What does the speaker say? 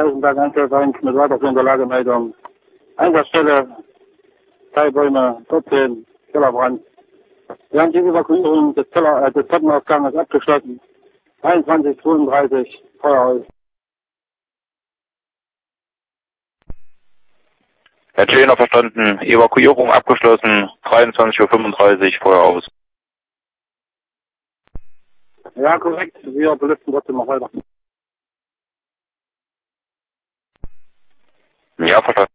Rosenberg Einsatzverein mit weiterführender Lagemeldung. Einsatzstelle, Teilbäume, 14, Kellerbrand. Wir haben die Evakuierung des Treppenausgangs abgeschlossen. 21:32, Feuer aus. Herr Tschäner, verstanden. Evakuierung abgeschlossen. 23:35 Uhr, Feuer aus. Ja, korrekt. Wir belüften trotzdem noch weiter. Ja, verstanden.